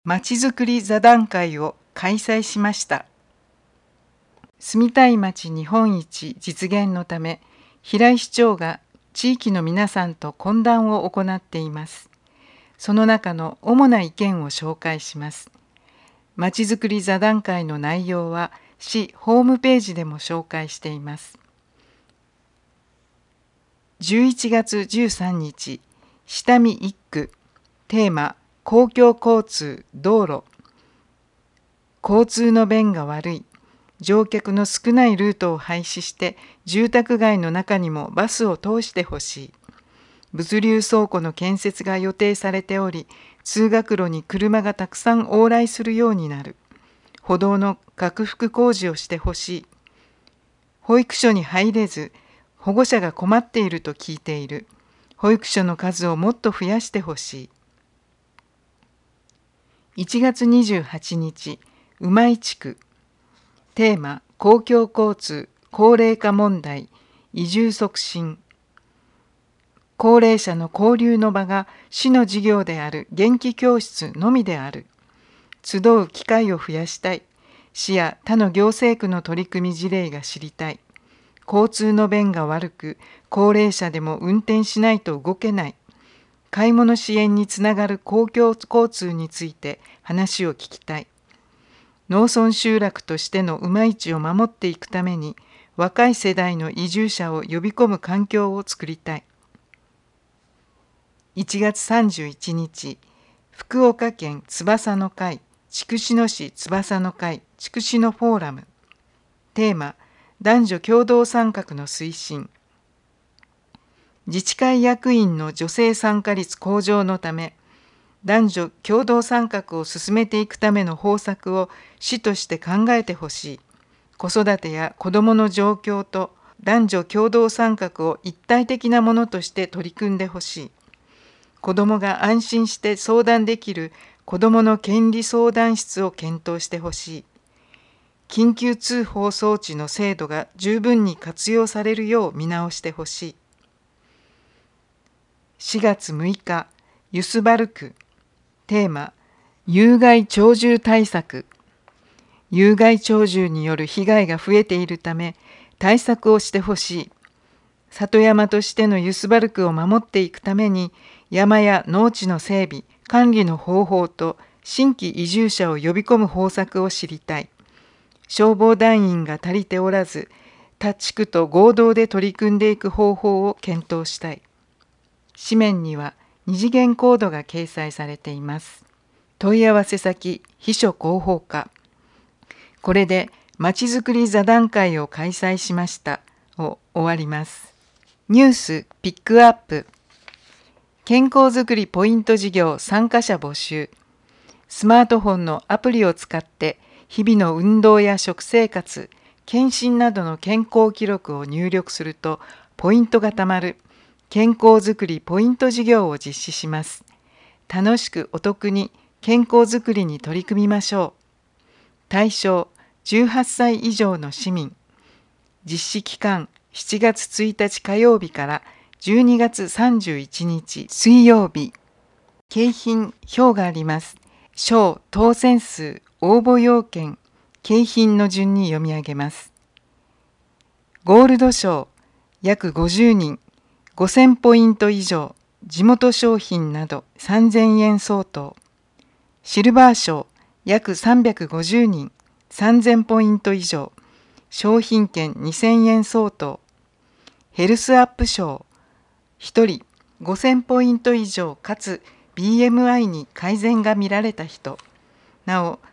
まちづくり座談会を開催しました。住みたい街日本一実現のため、平井市長が地域の皆さんと懇談を行っています。その中の主な意見を紹介します。まちづくり座談会の内容は市ホームページでも紹介しています。11月13日、下見1区、テーマ、公共交通、道路。交通の便が悪い。乗客の少ないルートを廃止して住宅街の中にもバスを通してほしい。物流倉庫の建設が予定されており、通学路に車がたくさん往来するようになる。歩道の拡幅工事をしてほしい。保育所に入れず、保護者が困っていると聞いている。保育所の数をもっと増やしてほしい。1月28日、うまい地区。テーマ、公共交通、高齢化問題、移住促進。高齢者の交流の場が市の事業である元気教室のみである。集う機会を増やしたい。市や他の行政区の取り組み事例が知りたい。交通の便が悪く、高齢者でも運転しないと動けない。買い物支援につながる公共交通について話を聞きたい。農村集落としてのうまい地を守っていくために、若い世代の移住者を呼び込む環境を作りたい。1月31日、福岡県翼の会、筑紫野市翼の会、筑紫野フォーラム。テーマ、男女共同参画の推進。自治会役員の女性参加率向上のため、男女共同参画を進めていくための方策を市として考えてほしい。子育てや子どもの状況と男女共同参画を一体的なものとして取り組んでほしい。子どもが安心して相談できる子どもの権利相談室を検討してほしい。緊急通報装置の制度が十分に活用されるよう見直してほしい。4月6日、ユスバルク。テーマ、有害鳥獣対策。有害鳥獣による被害が増えているため、対策をしてほしい。里山としてのユスバルクを守っていくために、山や農地の整備、管理の方法と新規移住者を呼び込む方策を知りたい。消防団員が足りておらず、他地区と合同で取り組んでいく方法を検討したい。紙面には二次元コードが掲載されています。問い合わせ先、秘書広報課。これでまちづくり座談会を開催しましたを終わります。ニュースピックアップ。健康づくりポイント事業参加者募集。スマートフォンのアプリを使って日々の運動や食生活、検診などの健康記録を入力するとポイントがたまる健康づくりポイント事業を実施します。楽しくお得に健康づくりに取り組みましょう。対象18歳以上の市民。実施期間7月1日火曜日から12月31日水曜日。景品表があります。賞当選数、応募要件、景品の順に読み上げます。ゴールド賞約50人、5000ポイント以上、地元商品など3000円相当。シルバー賞約350人、3000ポイント以上、商品券2000円相当。ヘルスアップ賞1人5000ポイント以上かつ BMI に改善が見られた人。なお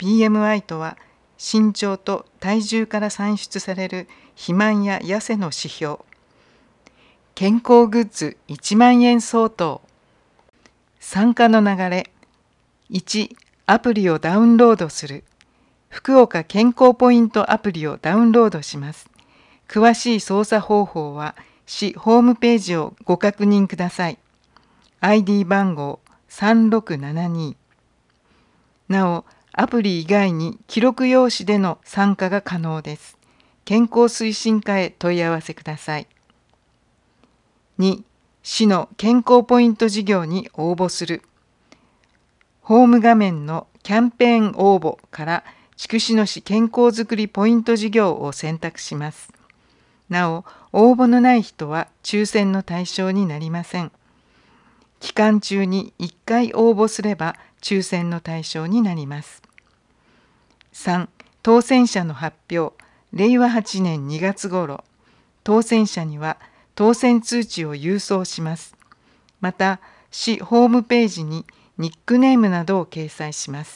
BMI とは身長と体重から算出される肥満や痩せの指標。健康グッズ1万円相当。参加の流れ。1、アプリをダウンロードする。福岡健康ポイントアプリをダウンロードします。詳しい操作方法は市ホームページをご確認ください。ID 番号3672。なお、アプリ以外に記録用紙での参加が可能です。健康推進課へ問い合わせください。2、市の健康ポイント事業に応募する。 ホーム画面のキャンペーン応募から筑紫野市健康づくりポイント事業を選択します。なお、応募のない人は抽選の対象になりません。期間中に1回応募すれば抽選の対象になります。3、当選者の発表。令和8年2月頃、当選者には当選通知を郵送します。また、市ホームページにニックネームなどを掲載します。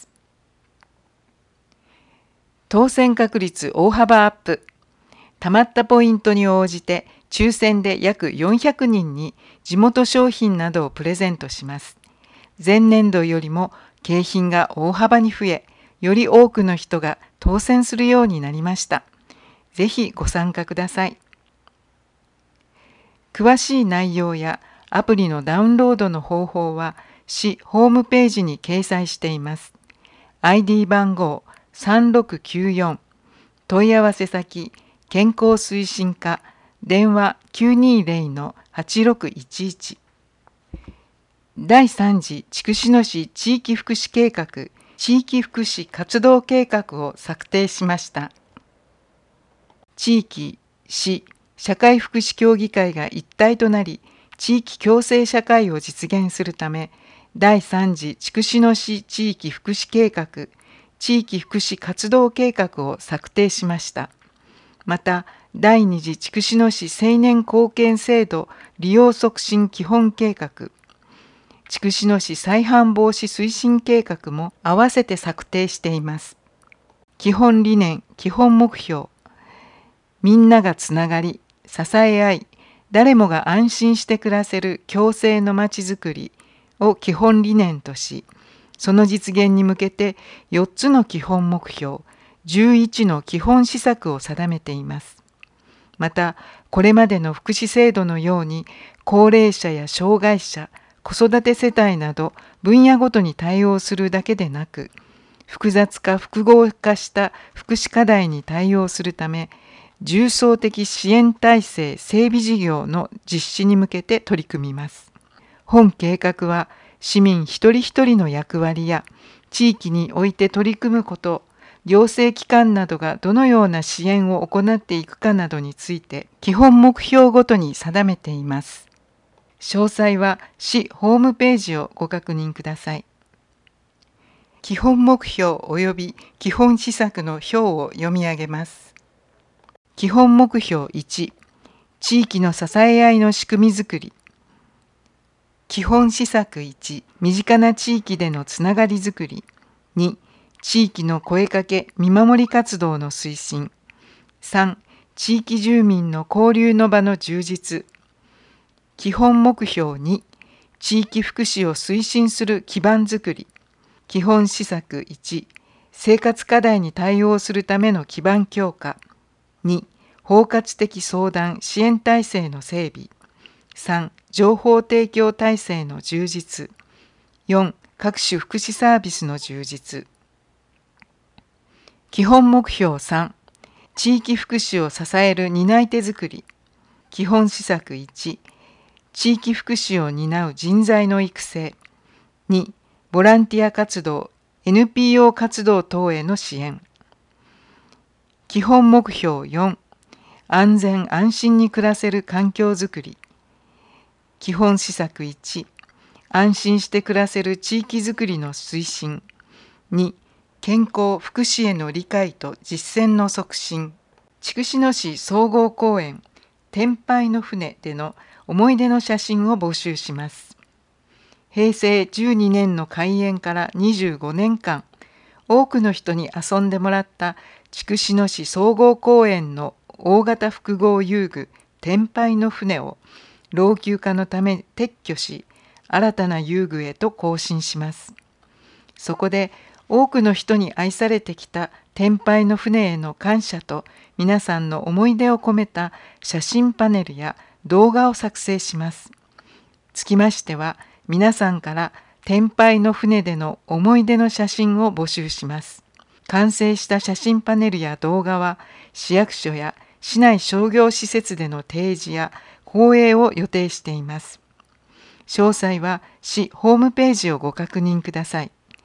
当選確率大幅アップ。たまったポイントに応じて抽選で約400人に地元商品などをプレゼントします。前年度よりも景品が大幅に増え、より多くの人が当選するようになりました。ぜひご参加ください。詳しい内容やアプリのダウンロードの方法は市ホームページに掲載しています。ID 番号3694、問い合わせ先健康推進課、電話920-8611。第3次筑紫野市地域福祉計画、地域福祉活動計画を策定しました。地域、市、社会福祉協議会が一体となり、地域共生社会を実現するため、第3次筑紫野市地域福祉計画、地域福祉活動計画を策定しました。また、第2次筑紫野市青年貢献制度利用促進基本計画、筑紫野市再犯防止推進計画も合わせて策定しています。基本理念、基本目標。みんながつながり、支え合い、誰もが安心して暮らせる共生のまちづくりを基本理念とし、その実現に向けて4つの基本目標、11の基本施策を定めています。また、これまでの福祉制度のように、高齢者や障害者、子育て世帯など分野ごとに対応するだけでなく、複雑化・複合化した福祉課題に対応するため、重層的支援体制整備事業の実施に向けて取り組みます。本計画は、市民一人一人の役割や地域において取り組むこと、行政機関などがどのような支援を行っていくかなどについて基本目標ごとに定めています。詳細は市ホームページをご確認ください。基本目標及び基本施策の表を読み上げます。基本目標1、地域の支え合いの仕組みづくり。基本施策1、身近な地域でのつながりづくり。2、地域の声かけ・見守り活動の推進。3、地域住民の交流の場の充実。基本目標2、地域福祉を推進する基盤づくり。基本施策1、生活課題に対応するための基盤強化。2、包括的相談・支援体制の整備。3、情報提供体制の充実。4、各種福祉サービスの充実。基本目標3、地域福祉を支える担い手づくり。基本施策1、地域福祉を担う人材の育成。2、ボランティア活動、NPO 活動等への支援。基本目標4、安全安心に暮らせる環境づくり。基本施策1、安心して暮らせる地域づくりの推進。2、健康・福祉への理解と実践の促進。筑紫野市総合公園、天杯の船での思い出の写真を募集します。平成12年の開園から25年間、多くの人に遊んでもらった筑紫野市総合公園の大型複合遊具、天杯の船を老朽化のため撤去し、新たな遊具へと更新します。そこで多くの人に愛されてきた天杯の船への感謝と皆さんの思い出を込めた写真パネルや動画を作成します。つきましては、皆さんから天杯の船での思い出の写真を募集します。完成した写真パネルや動画は、市役所や市内商業施設での提示や放映を予定しています。詳細は市ホームページをご確認ください。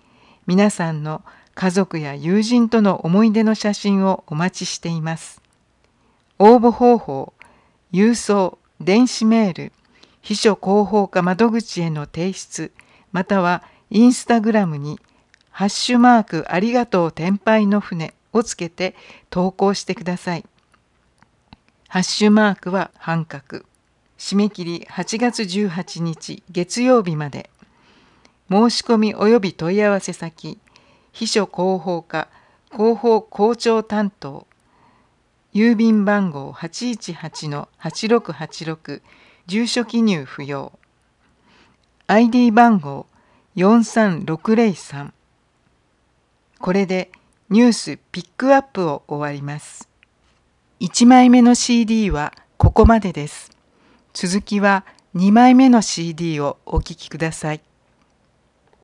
皆さんの家族や友人との思い出の写真をお待ちしています。応募方法、郵送、電子メール、秘書広報課窓口への提出、またはインスタグラムにハッシュマークありがとう天杯の船をつけて投稿してください。ハッシュマークは半角。締め切り8月18日月曜日まで。申し込み及び問い合わせ先、秘書広報課広報校長担当、郵便番号 818-8686、住所記入不要。ID 番号43603。これでニュースピックアップを終わります。1枚目の CD はここまでです。続きは2枚目の CD をお聴きください。